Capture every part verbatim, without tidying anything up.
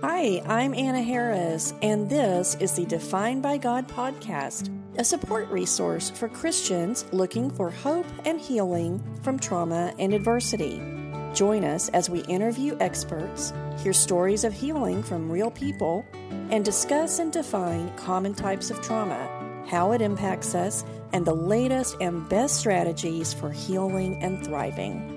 Hi, I'm Anna Harris, and this is the Defined by God podcast, a support resource for Christians looking for hope and healing from trauma and adversity. Join us as we interview experts, hear stories of healing from real people, and discuss and define common types of trauma, how it impacts us, and the latest and best strategies for healing and thriving.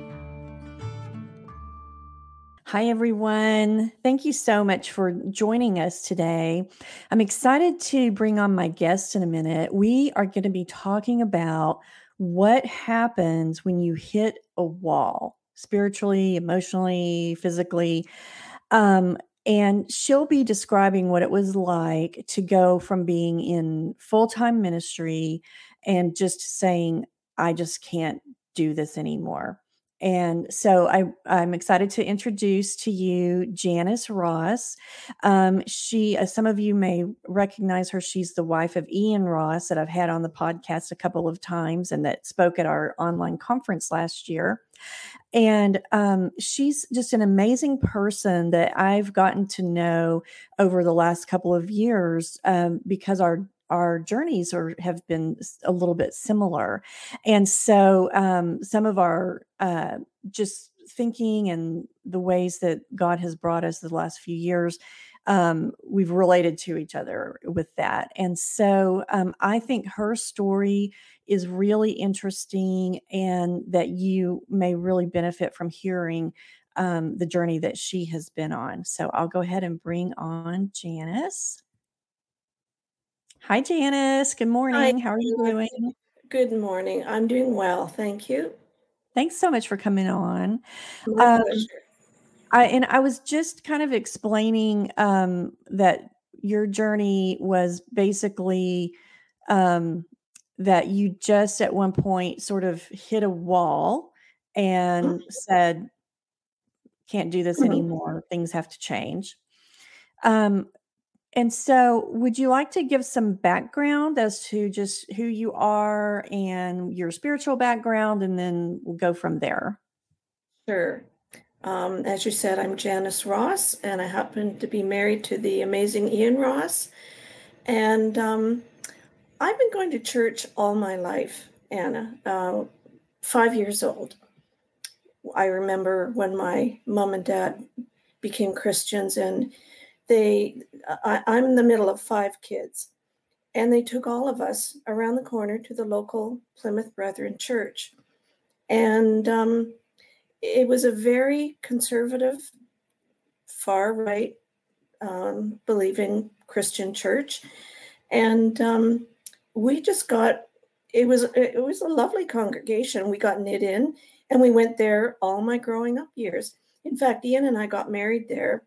Hi, everyone. Thank you so much for joining us today. I'm excited to bring on my guest in a minute. We are going to be talking about what happens when you hit a wall, spiritually, emotionally, physically. Um, and she'll be describing what it was like to go from being in full-time ministry and just saying, I just can't do this anymore. And so I, I'm excited to introduce to you Janice Ross. Um, she, as some of you may recognize her, she's the wife of Ian Ross that I've had on the podcast a couple of times and that spoke at our online conference last year. And um, she's just an amazing person that I've gotten to know over the last couple of years um, because our our journeys are have been a little bit similar. And so um, some of our uh, just thinking and the ways that God has brought us the last few years, um, we've related to each other with that. And so um, I think her story is really interesting and that you may really benefit from hearing um, the journey that she has been on. So I'll go ahead and bring on Janice. Hi, Janice. Good morning. Hi. How are you doing? Good morning. I'm doing well. Thank you. Thanks so much for coming on. My Um, pleasure. I, and I was just kind of explaining um, that your journey was basically um, that you just at one point sort of hit a wall and said, can't do this Mhm. anymore. Things have to change. Um, and so would you like to give some background as to just who you are and your spiritual background, and then we'll go from there? Sure. Um, as you said, I'm Janice Ross, and I happen to be married to the amazing Ian Ross. And um, I've been going to church all my life, Anna, uh, five years old. I remember when my mom and dad became Christians, and they, I, I'm in the middle of five kids. And they took all of us around the corner to the local Plymouth Brethren church. And um, it was a very conservative, far right, um, believing Christian church. And um, we just got, it was, it was a lovely congregation. We got knit in and we went there all my growing up years. In fact, Ian and I got married there.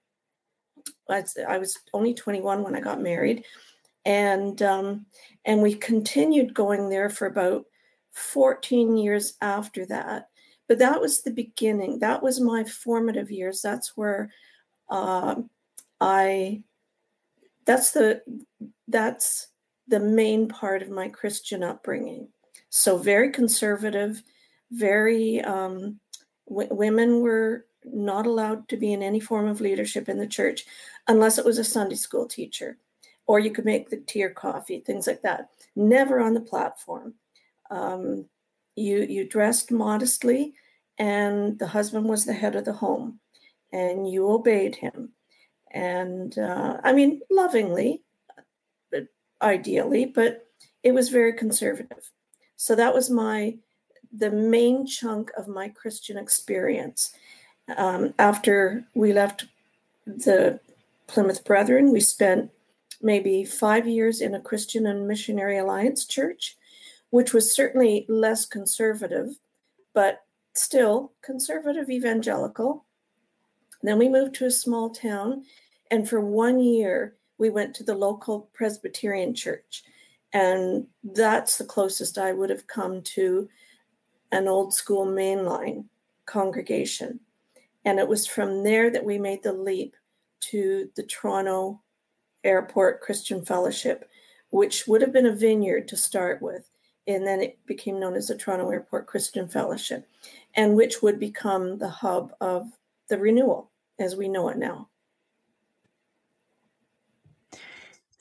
I was only twenty-one when I got married. And um, and we continued going there for about fourteen years after that. But that was the beginning. That was my formative years. That's where uh, I. That's the that's the main part of my Christian upbringing. So very conservative, very um, w- women were not allowed to be in any form of leadership in the church unless it was a Sunday school teacher, or you could make the tea or coffee, things like that. Never on the platform. Um, you you dressed modestly, and the husband was the head of the home, and you obeyed him. And uh, I mean, lovingly, but ideally, but it was very conservative. So that was my the main chunk of my Christian experience. Um, after we left the Plymouth Brethren, we spent maybe five years in a Christian and Missionary Alliance church, which was certainly less conservative, but still conservative evangelical. Then we moved to a small town, and for one year, we went to the local Presbyterian church. And that's the closest I would have come to an old school mainline congregation. And it was from there that we made the leap to the Toronto Airport Christian Fellowship, which would have been a vineyard to start with. And then it became known as the Toronto Airport Christian Fellowship, and which would become the hub of the renewal as we know it now.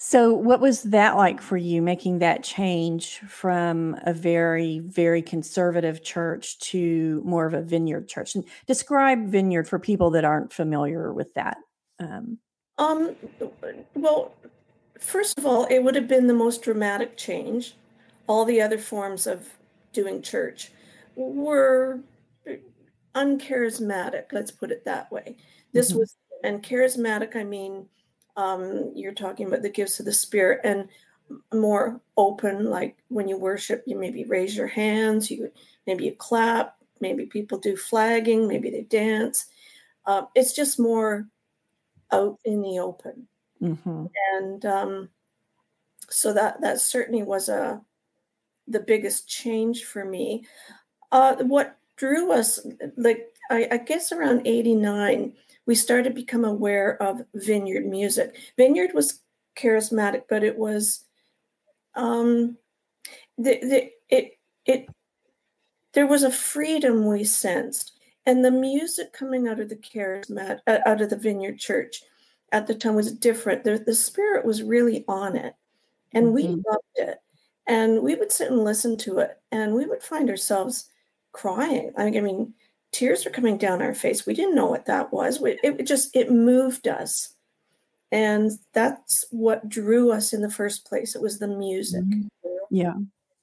So what was that like for you, making that change from a very, very conservative church to more of a vineyard church? And describe vineyard for people that aren't familiar with that. Um, Um, well, first of all, it would have been the most dramatic change. All the other forms of doing church were uncharismatic, let's put it that way. This mhm, was, and charismatic, I mean, um, you're talking about the gifts of the Spirit and more open, like when you worship, you maybe raise your hands, you maybe you clap, maybe people do flagging, maybe they dance. Uh, it's just more out in the open. mhm, And um, so that that certainly was a the biggest change for me. Uh, what drew us, like I, I guess around eighty-nine, we started to become aware of vineyard music. Vineyard was charismatic, but it was um, the, the it it there was a freedom we sensed, and the music coming out of the charismatic uh, out of the Vineyard Church at the time was different. The, the spirit was really on it, and we mhm. loved it. And we would sit and listen to it, and we would find ourselves crying. I mean, tears were coming down our face. We didn't know what that was. We, it just it moved us, and that's what drew us in the first place. It was the music. Mhm. Yeah.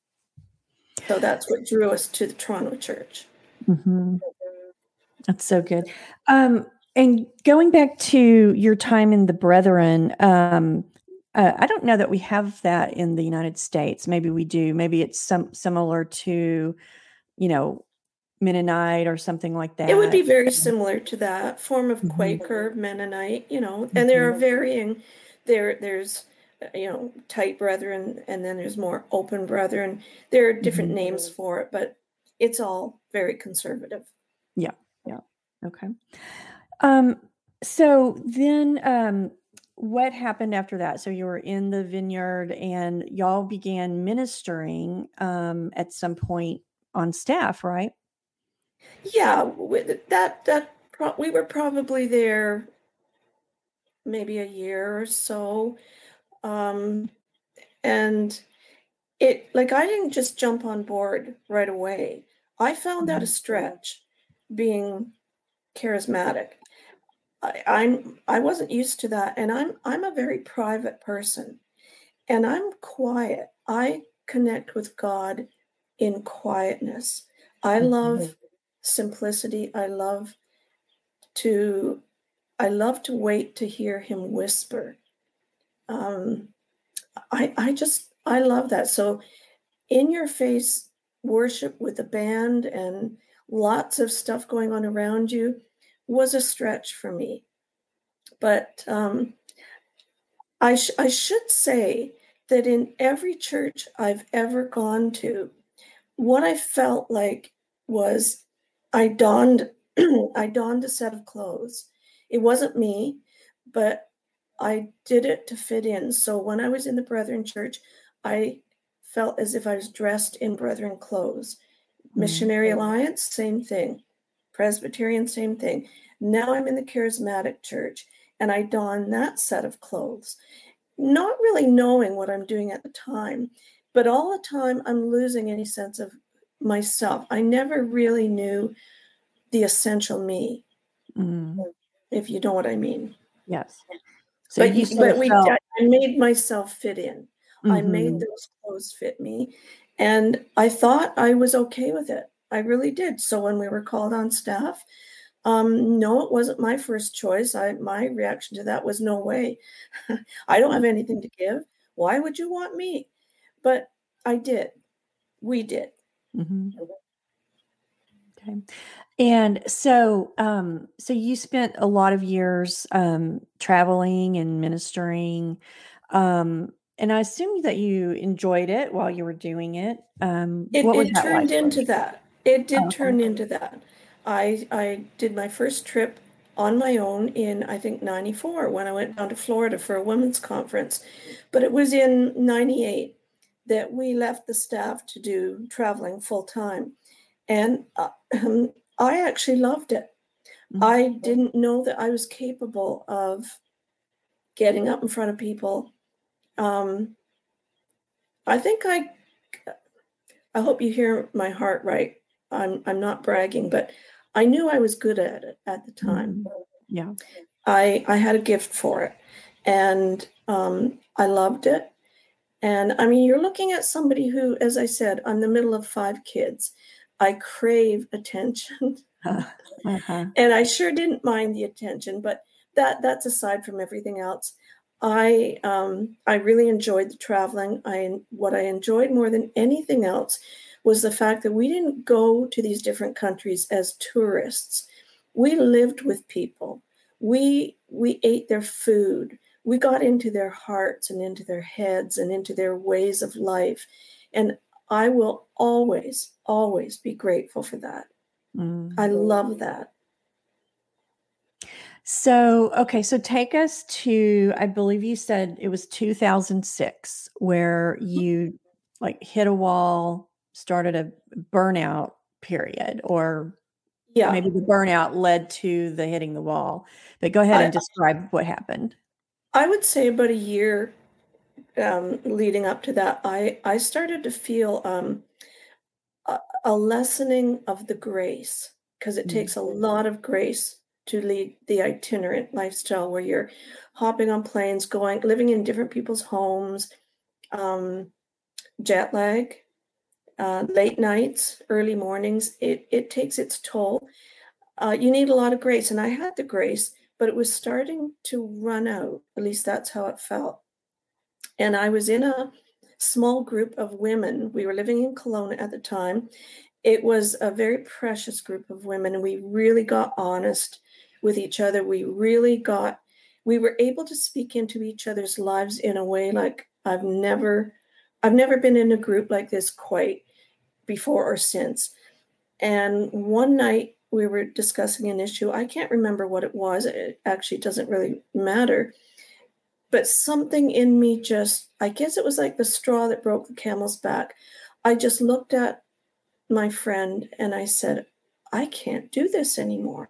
So that's what drew us to the Toronto church. Mhm. That's so good. Um, and going back to your time in the Brethren, um, uh, I don't know that we have that in the United States. Maybe we do. Maybe it's some similar to, you know, Mennonite or something like It would be that. very similar to that form of Mhm, Quaker, Mennonite, you know, and there are mhm, varying, there, there's, uh, you know, tight brethren, and then there's more open brethren. There are different mhm. names for it, but it's all very conservative. Yeah, yeah. Okay. Um, so then, um, what happened after that? So you were in the vineyard and y'all began ministering, um, at some point on staff, right? Yeah, with that, that, pro- we were probably there maybe a year or so. Um, and it, like, I didn't just jump on board right away. I found that a Mhm, stretch being charismatic. I, I'm I wasn't used to that, and I'm I'm a very private person, and I'm quiet. I connect with God in quietness. I mhm, love simplicity. I love to I love to wait to hear Him whisper. Um, I I just I love that. So in your face worship with a band and lots of stuff going on around you was a stretch for me. But um, I, sh- I should say that in every church I've ever gone to, what I felt like was I donned I donned a set of clothes. It wasn't me, but I did it to fit in. So when I was in the Brethren church, I felt as if I was dressed in Brethren clothes. mhm, Missionary Alliance, same thing. Presbyterian, same thing. Now I'm in the Charismatic church and I don that set of clothes, not really knowing what I'm doing at the time, but all the time I'm losing any sense of myself. I never really knew the essential me, mhm. if you know what I mean. Yes. So But you you, sort but of we, felt. I made myself fit in. I made Mhm, those clothes fit me, and I thought I was okay with it. I really did. So when we were called on staff, um, no, it wasn't my first choice. I my reaction to that was no way. I don't have anything to give. Why would you want me? But I did. We did. mhm. Okay. And so, um, so you spent a lot of years, um, traveling and ministering, um, and I assume that you enjoyed it while you were doing it. Um, It what was it that like turned for into you? that. It did Oh, okay. turn into that. I I did my first trip on my own in, I think, ninety-four, when I went down to Florida for a women's conference. But it was in ninety-eight that we left the staff to do traveling full time. And uh, I actually loved it. Mhm, I didn't know that I was capable of getting up in front of people um, I think I, I hope you hear my heart right. I'm, I'm not bragging, but I knew I was good at it at the time. Mhm. Yeah. I, I had a gift for it, and um, I loved it. And I mean, you're looking at somebody who, as I said, I'm the middle of five kids. I crave attention. Uh-huh. And I sure didn't mind the attention, but that that's aside from everything else. I um, I really enjoyed the traveling. I what I enjoyed more than anything else was the fact that we didn't go to these different countries as tourists. We lived with people. We we ate their food. We got into their hearts and into their heads and into their ways of life. And I will always, always be grateful for that. Mm. I love that. So, okay, so take us to, I believe you said it was two thousand six where you like hit a wall, started a burnout period, or Yeah. maybe the burnout led to the hitting the wall. But go ahead I and describe what happened. I would say about a year um, leading up to that, I I started to feel um, a, a lessening of the grace because it Mm. takes a lot of grace to lead the itinerant lifestyle where you're hopping on planes, going, living in different people's homes, um, jet lag, uh, late nights, early mornings. It it takes its toll. Uh, you need a lot of grace, and I had the grace, but it was starting to run out. At least that's how it felt. And I was in a small group of women. We were living in Kelowna at the time. It was a very precious group of women, and we really got honest with each other. We really got, we were able to speak into each other's lives in a way like I've never, I've never been in a group like this quite before or since. And one night we were discussing an issue. I can't remember what it was. It actually doesn't really matter, but something in me just, I guess it was like the straw that broke the camel's back. I just looked at my friend and I said, I can't do this anymore.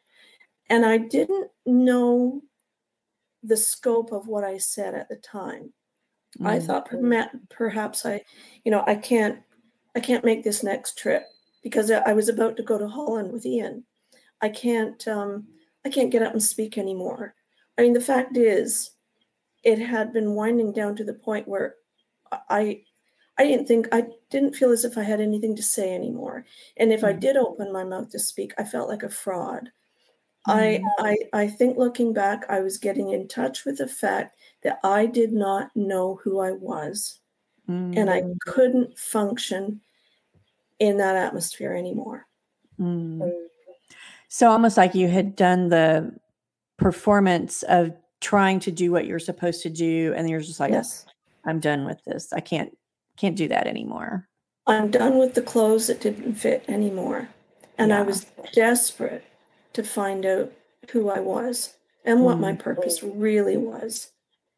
And I didn't know the scope of what I said at the time. I Mm. thought perhaps I, you know, I can't, I can't make this next trip because I was about to go to Holland with Ian. I can't, um, I can't get up and speak anymore. I mean, the fact is, it had been winding down to the point where I I didn't think I didn't feel as if I had anything to say anymore. And if I Mm. did open my mouth to speak, I felt like a fraud. I Mm. I I think looking back, I was getting in touch with the fact that I did not know who I was. And I Mm. couldn't function in that atmosphere anymore. Mm. So almost like you had done the performance of trying to do what you're supposed to do, and you're just like, Yes. I'm done with this. I can't can't do that anymore. I'm done with the clothes that didn't fit anymore. And I Yeah. was desperate to find out who I was and what my Mm. purpose really was.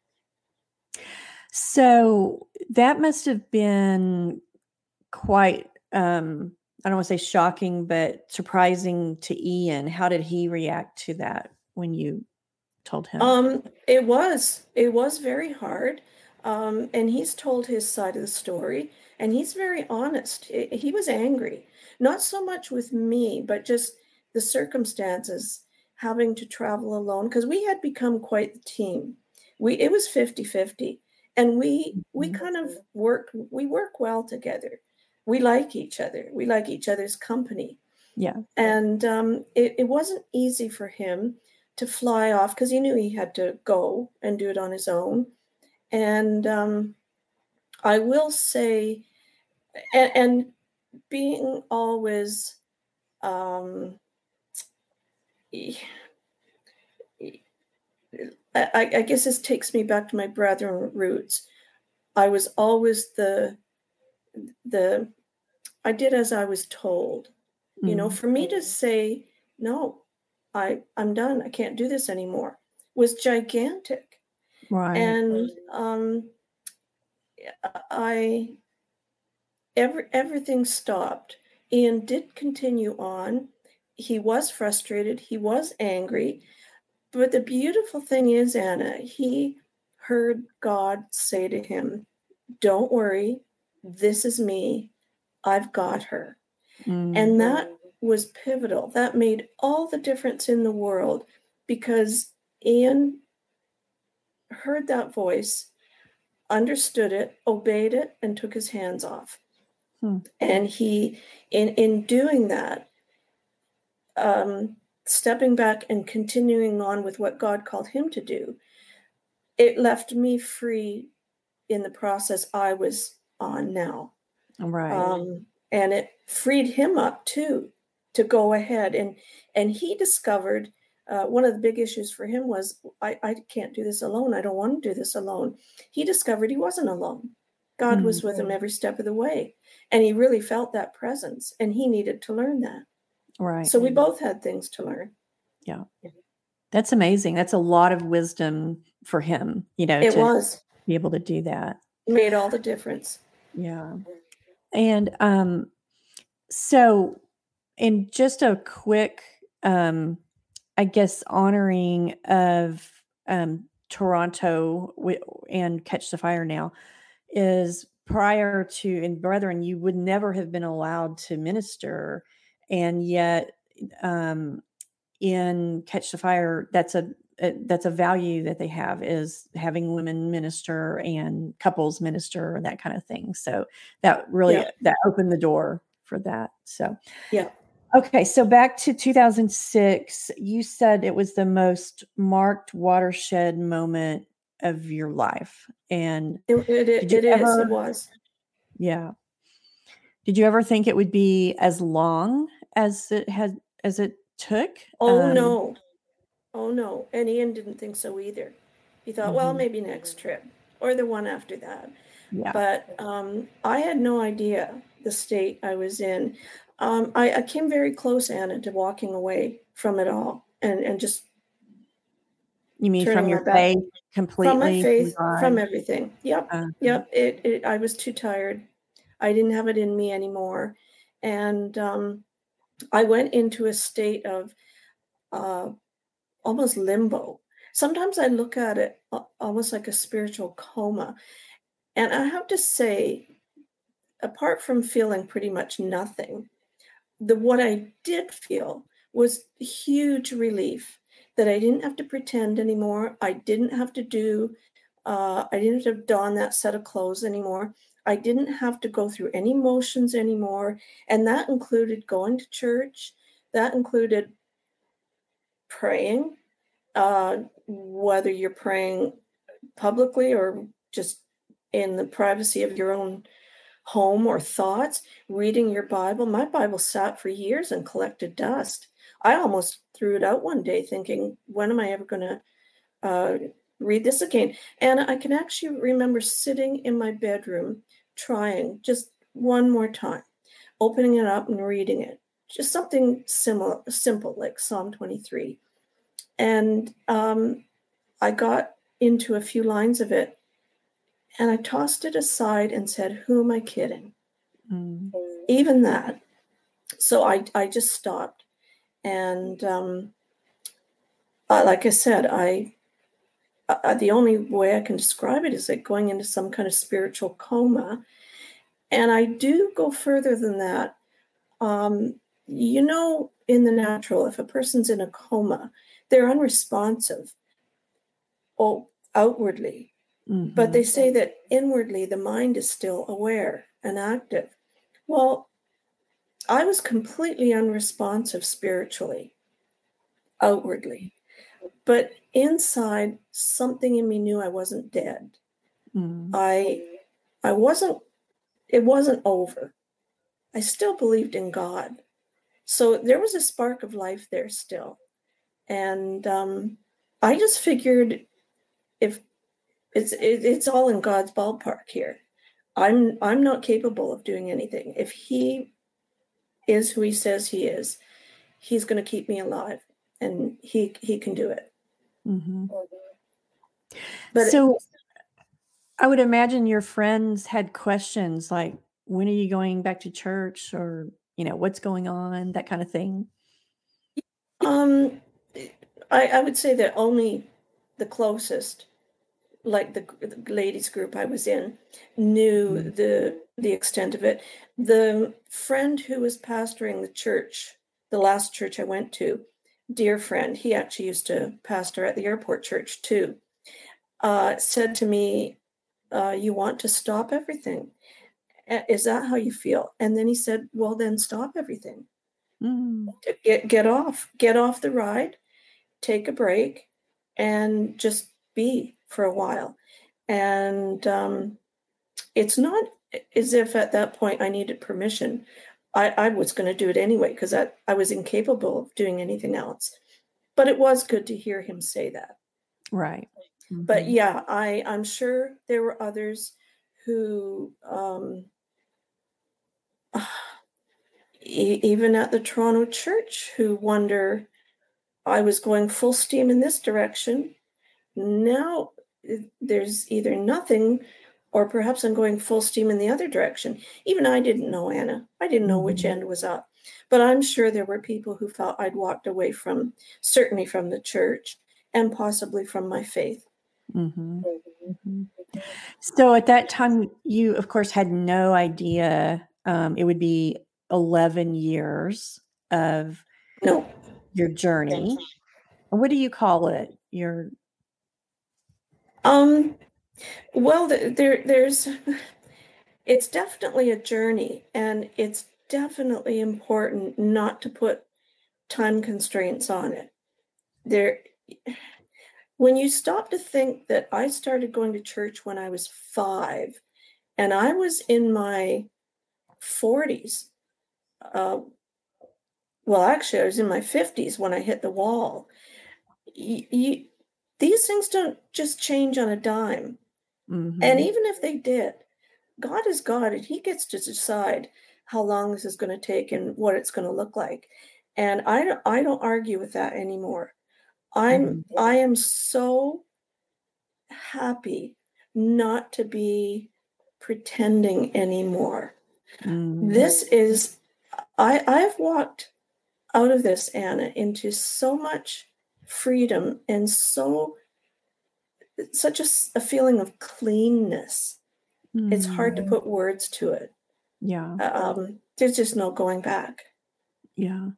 So that must have been quite, um, I don't want to say shocking, but surprising to Ian. How did he react to that when you told him? Um, it was. It was very hard. Um, and he's told his side of the story, and he's very honest. He he was angry, not so much with me, but just the circumstances, having to travel alone, because we had become quite the team. We it was fifty fifty, and we we Mhm. kind of work we work well together. We like each other. We like each other's company. Yeah. And um, it, it wasn't easy for him to fly off because he knew he had to go and do it on his own. And um, I will say, and, and being always, um, I, I guess this takes me back to my brethren roots. I was always the the I did as I was told. You know, Mm. for me to say no, I I'm done. I can't do this anymore was gigantic. Right. And um, I every everything stopped. Ian did continue on. He was frustrated. He was angry. But the beautiful thing is, Anna, he heard God say to him, "Don't worry, this is me. I've got her." Mm. And that was pivotal. That made all the difference in the world, because Ian heard that voice, understood it, obeyed it, and took his hands off. Hmm. And he, in, in doing that, um, stepping back and continuing on with what God called him to do, it left me free in the process I was on now. Right. Um, and it freed him up too, to go ahead. And, and he discovered, uh, one of the big issues for him was, I, I can't do this alone. I don't want to do this alone. He discovered he wasn't alone. God Mm. was with him every step of the way. And he really felt that presence, and he needed to learn that. Right. So we both had things to learn. Yeah. That's amazing. That's a lot of wisdom for him, you know, It to was. be able to do that. It made all the difference. Yeah. And um, so, in just a quick, um, I guess, honoring of um, Toronto w- and Catch the Fire now, is prior to, and brethren, you would never have been allowed to minister. And yet, um, in Catch the Fire, that's a, a that's a value that they have, is having women minister and couples minister and that kind of thing. So that really Yeah. that opened the door for that. So Yeah. okay, so back to two thousand six, you said it was the most marked watershed moment of your life, and It, it, it, did you it is. ever? It was. Yeah. Did you ever think it would be as long as it had as it took? Oh, Um, no. Oh, no. And Ian didn't think so either. He thought, well, mhm. maybe next trip or the one after that. Yeah. But um, I had no idea the state I was in. Um, I, I came very close, Anna, to walking away from it all, and, and just You mean from turning my your back faith from my completely, from faith, from God? everything. Yep. Uh-huh. Yep. It, it, I was too tired. I didn't have it in me anymore. And um, I went into a state of uh, almost limbo. Sometimes I look at it a- almost like a spiritual coma. And I have to say, apart from feeling pretty much nothing, the what I did feel was huge relief, that I didn't have to pretend anymore. I didn't have to do, uh, I didn't have to don that set of clothes anymore. I didn't have to go through any motions anymore. And that included going to church. That included praying, uh, whether you're praying publicly or just in the privacy of your own home or thoughts, reading your Bible. My Bible sat for years and collected dust. I almost threw it out one day thinking, when am I ever going to uh, read this again? And I can actually remember sitting in my bedroom trying just one more time, opening it up and reading it. Just something similar, simple, like Psalm twenty-three. And um, I got into a few lines of it, and I tossed it aside and said, who am I kidding? Mm. Even that. So I, I just stopped. And um, uh, like I said, I uh, the only way I can describe it is like going into some kind of spiritual coma. And I do go further than that. Um, you know, in the natural, if a person's in a coma, they're unresponsive, oh, outwardly. Mm-hmm. But they say that inwardly, the mind is still aware and active. Well, I was completely unresponsive spiritually, outwardly. But inside, something in me knew I wasn't dead. Mm. I I wasn't, it wasn't over. I still believed in God. So there was a spark of life there still. And um, I just figured, if it's it, it's all in God's ballpark here. I'm I'm not capable of doing anything. If he is who he says he is, he's going to keep me alive, and he he can do it. Mm-hmm. But so I would imagine your friends had questions like, when are you going back to church, or, you know, what's going on, that kind of thing. um, I, I would say that only the closest like the, the ladies group I was in, knew Mm. the the extent of it. The friend who was pastoring the church, the last church I went to, dear friend, he actually used to pastor at the airport church too, uh, said to me, uh, "You want to stop everything? A- Is that how you feel?" And then he said, "Well, then stop everything. Mm. Get get off, get off the ride, take a break, and just be for a while." And um, it's not as if at that point I needed permission. I, I was going to do it anyway because I, I was incapable of doing anything else. But it was good to hear him say that. Right. But Mhm. yeah, I, I'm sure there were others who, um, e- even at the Toronto church, who wonder, I was going full steam in this direction. Now eh, there's either nothing or perhaps I'm going full steam in the other direction. Even I didn't know, Anna. I didn't know which Mhm. end was up. But I'm sure there were people who felt I'd walked away from, certainly from the church and possibly from my faith. Mhm. Mhm. So at that time, you, of course, had no idea, um, it would be eleven years of No. your journey. What do you call it? Your Um, well, th- there, there's, it's definitely a journey, and it's definitely important not to put time constraints on it. There, when you stop to think that I started going to church when I was five, and I was in my forties. Uh, well, actually, I was in my fifties when I hit the wall. Y- y- these things don't just change on a dime. And Mhm. even if they did, God is God, and He gets to decide how long this is going to take and what it's going to look like. And I don't, I don't argue with that anymore. I'm, Mhm. I am so happy not to be pretending anymore. Mm. This is, I, I've walked out of this, Anna, into so much freedom and so, such a, a feeling of cleanness. It's hard to Mm. put words to it. Yeah. Um, there's just no going back. Yeah.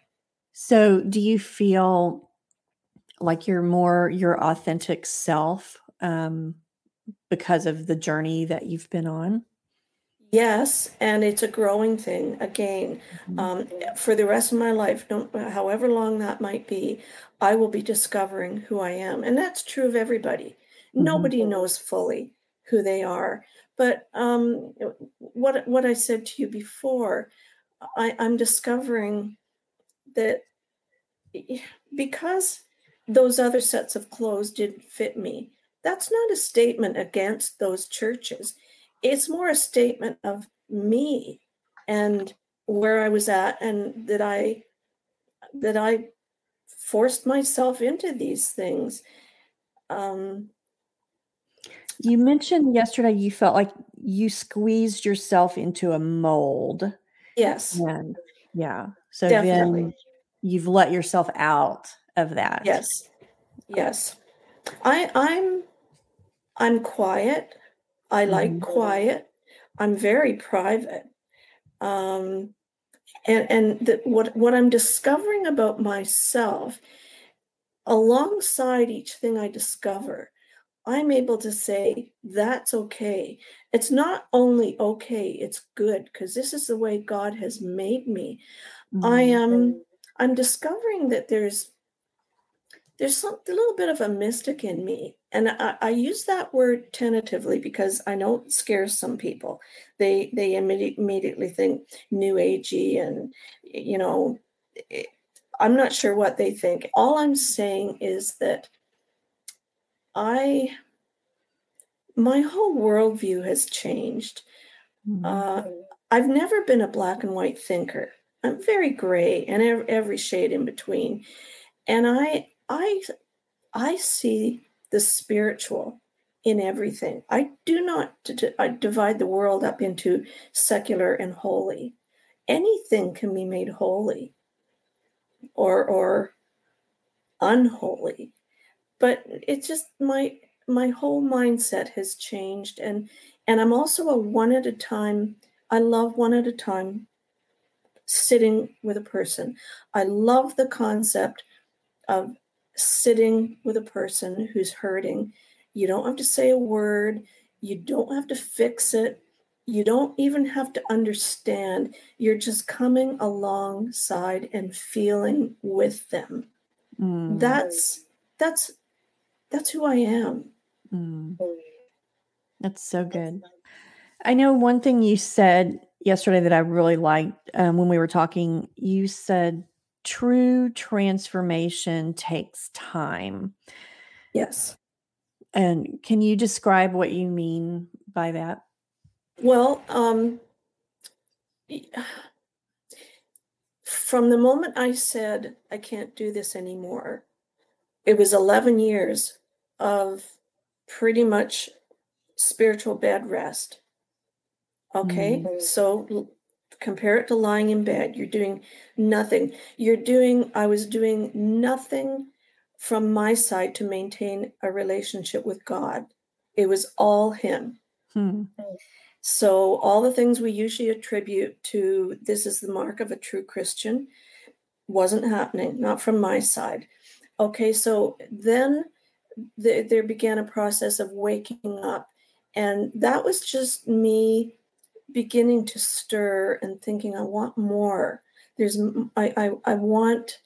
So do you feel like you're more your authentic self, um, because of the journey that you've been on? Yes, and it's a growing thing. Again, Mhm. um, for the rest of my life, no, however long that might be, I will be discovering who I am, and that's true of everybody. Mhm. Nobody knows fully who they are. But um, what what I said to you before, I, I'm discovering that because those other sets of clothes didn't fit me, that's not a statement against those churches. It's more a statement of me and where I was at, and that I that I forced myself into these things. Um, You mentioned yesterday you felt like you squeezed yourself into a mold, yes, and yeah, so definitely. then you've let yourself out of that. Yes, yes. I I'm I'm quiet. I like Mhm. quiet. I'm very private. Um, and and the, what what I'm discovering about myself, alongside each thing I discover, I'm able to say that's okay. It's not only okay, it's good, because this is the way God has made me. I Mhm. am I'm discovering that there's there's some a little bit of a mystic in me. And I, I use that word tentatively because I know it scares some people. They they immedi- immediately think new agey, and you know, it, I'm not sure what they think. All I'm saying is that I my whole worldview has changed. Mhm. Uh, I've never been a black and white thinker. I'm very gray and ev- every shade in between. And I I I see the spiritual in everything. I do not d- d- I divide the world up into secular and holy. Anything can be made holy or or unholy. But it's just my my whole mindset has changed, and and I'm also a one at a time. I love one at a time sitting with a person. I love the concept of sitting with a person who's hurting. You don't have to say a word. You don't have to fix it. You don't even have to understand. You're just coming alongside and feeling with them. Mm, That's that's that's who I am. mm. That's so good. I know one thing you said yesterday that I really liked um, when we were talking. You said true transformation takes time. Yes. And can you describe what you mean by that? Well, um, from the moment I said I can't do this anymore, it was eleven years of pretty much spiritual bed rest. Okay, Mm, so l- compare it to lying in bed. You're doing nothing. You're doing, I was doing nothing from my side to maintain a relationship with God. It was all Him. hmm, So, all the things we usually attribute to this is the mark of a true Christian wasn't happening, not from my side. Okay, so then th- there began a process of waking up. And that was just me beginning to stir and thinking, I want more. There's, I, I, I want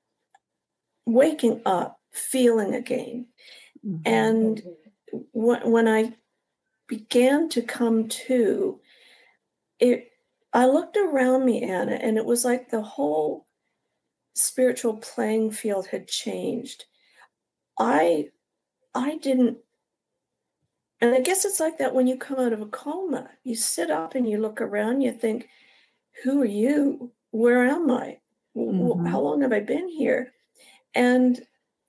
waking up, feeling again. mhm, And when, when I began to come to it, I looked around me, Anna, and it was like the whole spiritual playing field had changed. I, I didn't, and I guess it's like that when you come out of a coma. You sit up and you look around, you think, who are you? Where am I? How mhm, long have I been here? And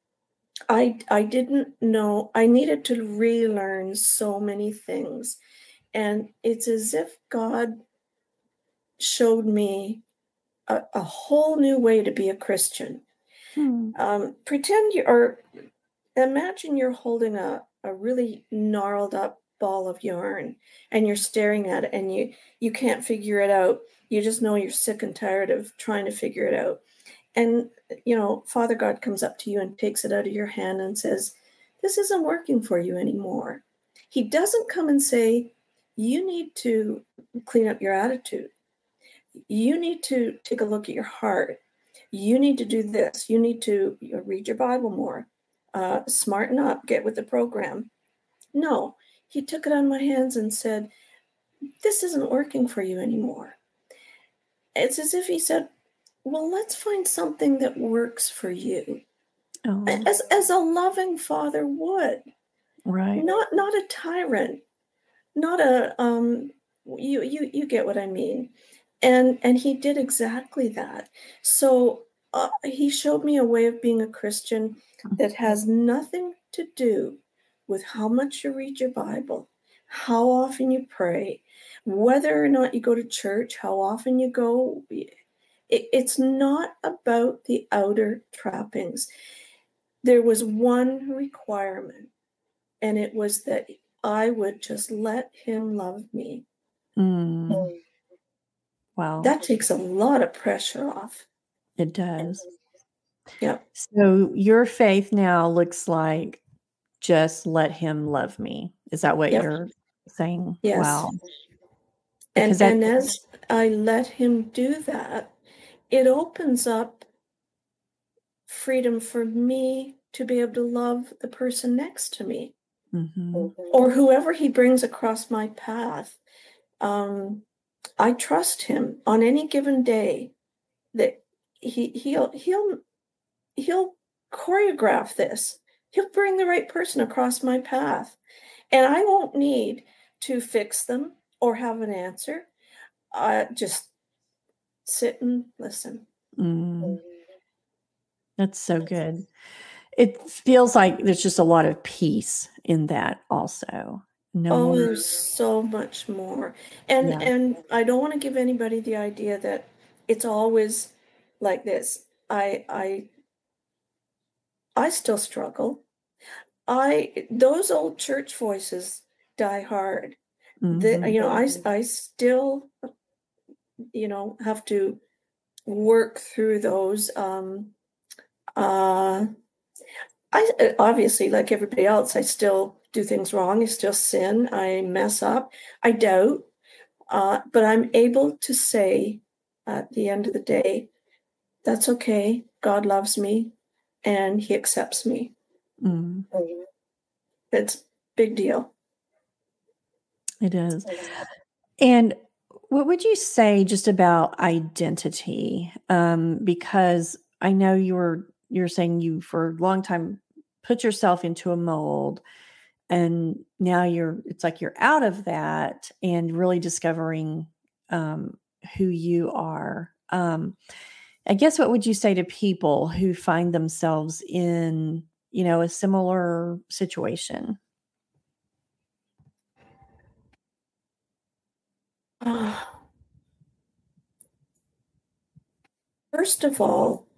I I didn't know. I needed to relearn so many things. And it's as if God showed me a, a whole new way to be a Christian. hmm, Um, pretend you or imagine you're holding a, a really gnarled up ball of yarn and you're staring at it and you you can't figure it out. You just know you're sick and tired of trying to figure it out. And, you know, Father God comes up to you and takes it out of your hand and says, this isn't working for you anymore. He doesn't come and say, you need to clean up your attitude. You need to take a look at your heart. You need to do this. You need to read your Bible more. Uh, smarten up, get with the program. No, he took it on my hands and said, this isn't working for you anymore. It's as if he said, well, let's find something that works for you. oh, As, as a loving father would, right. not not a tyrant, not a um you you you get what I mean. And and he did exactly that. So uh, he showed me a way of being a Christian that has nothing to do with how much you read your Bible, how often you pray, whether or not you go to church, how often you go. It, it's not about the outer trappings. There was one requirement, and it was that I would just let him love me. Mm, wow, That takes a lot of pressure off. it does. Yeah. So your faith now looks like just let him love me. Is that what Yep. you're saying? Yes. Wow. Because And that and as I let him do that, it opens up freedom for me to be able to love the person next to me mhm, or whoever he brings across my path. Um, I trust him on any given day that he he'll he'll he'll choreograph this. He'll bring the right person across my path. And I won't need to fix them or have an answer. Uh, just sit and listen. mm, that's so good. It feels like there's just a lot of peace in that also. No Oh, more there's so much more. And yeah. and I don't want to give anybody the idea that it's always like this. I I I still struggle. I those old church voices die hard. The, Mhm. you know, I I still, you know, have to work through those. Um, uh, I uh, obviously, like everybody else, I still do things wrong. I still sin. I mess up. I doubt. Uh, but I'm able to say at the end of the day, that's okay. God loves me and he accepts me. Mm. It's a big deal. It is. And what would you say just about identity? Um, because I know you're you're saying you for a long time put yourself into a mold, and now you're it's like you're out of that and really discovering um, who you are. Um, I guess what would you say to people who find themselves in, you know, a similar situation? Ah, first of all,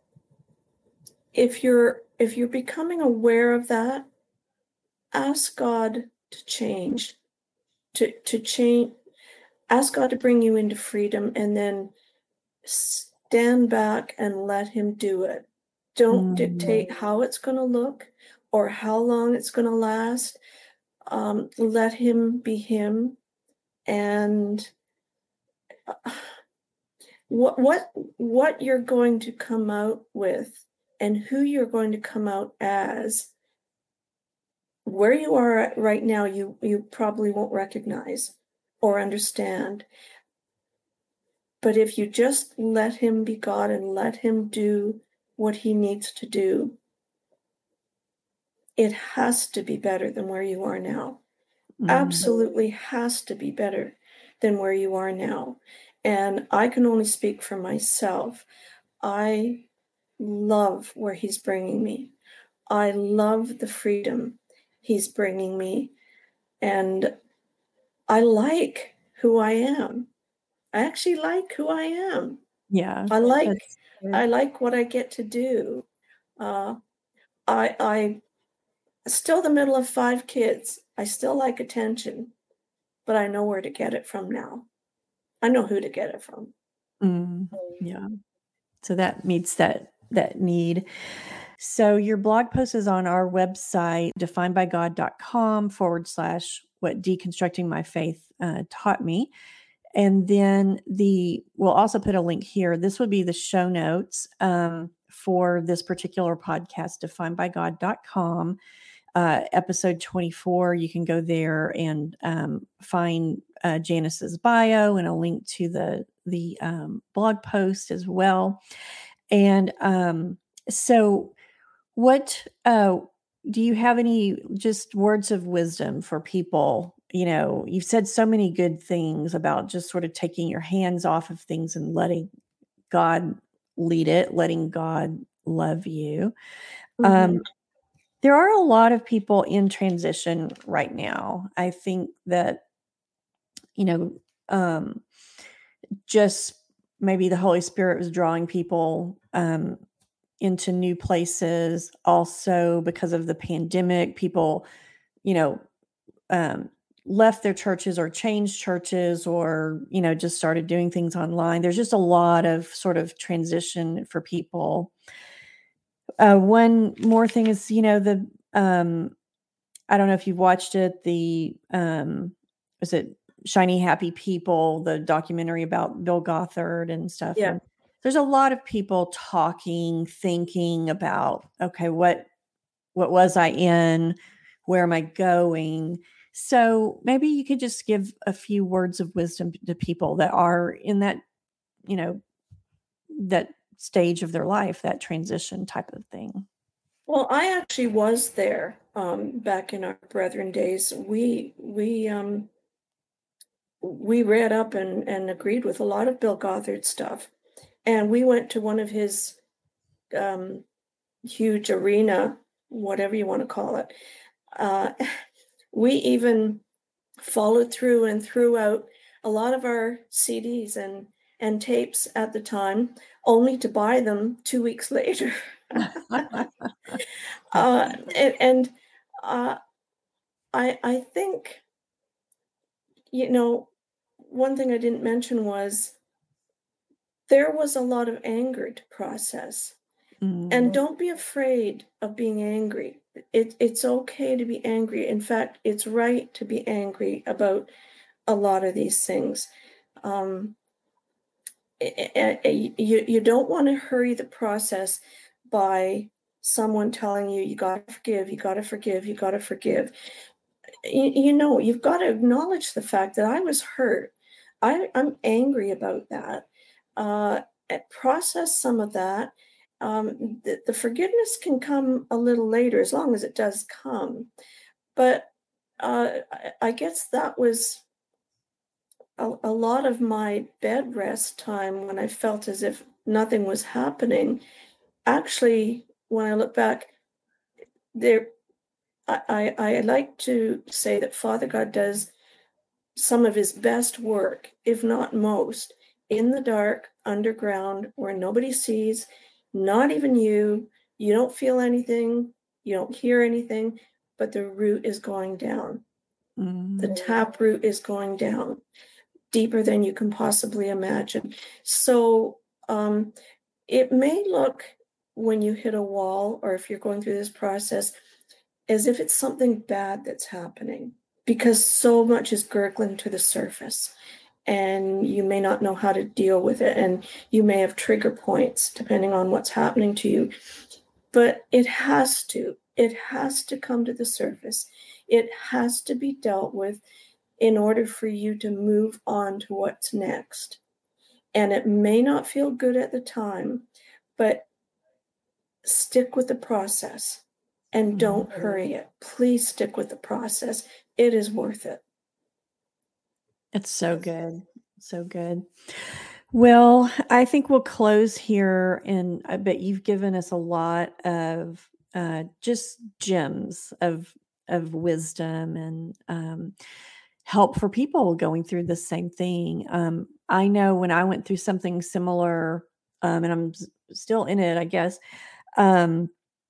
if you're if you're becoming aware of that, ask God to change, to to change, ask God to bring you into freedom, and then stand back and let him do it. Don't Mm, dictate how it's going to look or how long it's going to last. Um, let him be him. And uh, what what what you're going to come out with and who you're going to come out as, where you are at right now, you you probably won't recognize or understand. But if you just let him be God and let him do what he needs to do, it has to be better than where you are now. mm, Absolutely has to be better than where you are now. And I can only speak for myself. I love where he's bringing me. I love the freedom he's bringing me. And I like who I am. I actually like who I am. yeah, I like that's good. I like what I get to do. Uh, I I still the middle of five kids. I still like attention, but I know where to get it from now. I know who to get it from. Mm, yeah. So that meets that that need. So your blog post is on our website, definedbygod.com forward slash what deconstructing my faith uh, taught me. And then the we'll also put a link here. This would be the show notes um, for this particular podcast, defined by god dot com, uh, episode twenty-four. You can go there and um, find uh, Janice's bio and a link to the the um, blog post as well. And um, so, what uh, do you have any just words of wisdom for people? You know, you've said so many good things about just sort of taking your hands off of things and letting God lead it, letting God love you. Mhm. Um, there are a lot of people in transition right now. I think that, you know, um, just maybe the Holy Spirit was drawing people um, into new places. Also, because of the pandemic, people, you know, um, left their churches or changed churches or, you know, just started doing things online. There's just a lot of sort of transition for people. Uh, one more thing is, you know, the, um, I don't know if you've watched it, the, um, was it Shiny Happy People, the documentary about Bill Gothard and stuff. Yeah. And there's a lot of people talking, thinking about, okay, what, what was I in? Where am I going? So maybe you could just give a few words of wisdom to people that are in that, you know, that stage of their life, that transition type of thing. Well, I actually was there um, back in our brethren days. We we um, we read up and, and agreed with a lot of Bill Gothard stuff, and we went to one of his um, huge arena, whatever you want to call it. Uh, we even followed through and threw out a lot of our C Ds and and tapes at the time, only to buy them two weeks later. That's uh, funny. and, and uh, I I think, you know, one thing I didn't mention was there was a lot of anger to process. And Mm, don't be afraid of being angry. It, it's okay to be angry. In fact, it's right to be angry about a lot of these things. Um, a- a- a- you, you don't want to hurry the process by someone telling you, you got to forgive, you got to forgive, you got to forgive. You, you know, you've got to acknowledge the fact that I was hurt. I, I'm angry about that. Uh, and process some of that. Um, the, the forgiveness can come a little later, as long as it does come. But uh, I, I guess that was a, a lot of my bed rest time when I felt as if nothing was happening. Actually, when I look back, there I, I, I like to say that Father God does some of his best work, if not most, in the dark, underground, where nobody sees, not even you. You don't feel anything, you don't hear anything, but the root is going down. The mm, tap root is going down deeper than you can possibly imagine. So um, it may look, when you hit a wall or if you're going through this process, as if it's something bad that's happening, because so much is gurgling to the surface and you may not know how to deal with it, and you may have trigger points depending on what's happening to you. But it has to it has to come to the surface. It has to be dealt with in order for you to move on to what's next. And it may not feel good at the time, but stick with the process and mm. don't hurry it. Please stick with the process. It is worth it. It's so good. So good. Well, I think we'll close here, and I bet you've given us a lot of uh, just gems of of wisdom and um, help for people going through the same thing. Um, I know when I went through something similar, um, and I'm s- still in it, I guess. Um,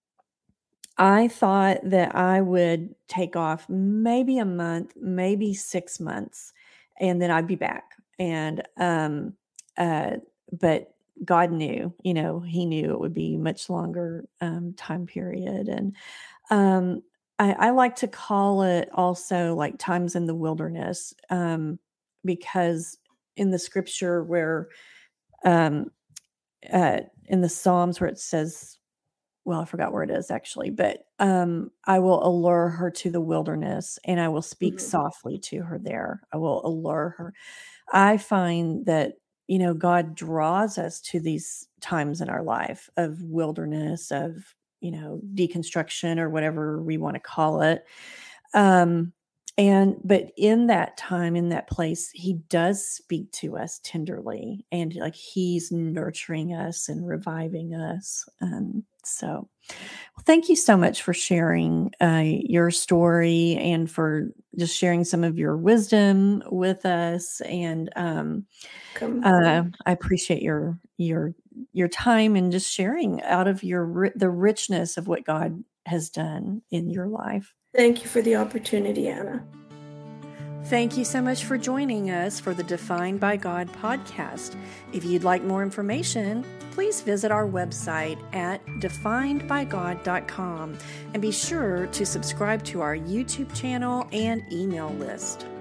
I thought that I would take off maybe a month, maybe six months, and then I'd be back. And um, uh, but God knew, you know, He knew it would be much longer um, time period. And um, I, I like to call it also like times in the wilderness, um, because in the scripture where um, uh, in the Psalms where it says, well, I forgot where it is actually, but um, I will allure her to the wilderness and I will speak Mhm. softly to her there. I will allure her. I find that, you know, God draws us to these times in our life of wilderness, of, you know, deconstruction or whatever we want to call it. Um, and but in that time, in that place, he does speak to us tenderly, and like he's nurturing us and reviving us. And so, well, thank you so much for sharing uh, your story and for just sharing some of your wisdom with us. And um, Come. uh, I appreciate your your your time and just sharing out of your ri- the richness of what God has done in your life. Thank you for the opportunity, Anna. Thank you so much for joining us for the Defined by God podcast. If you'd like more information, please visit our website at defined by god dot com and be sure to subscribe to our YouTube channel and email list.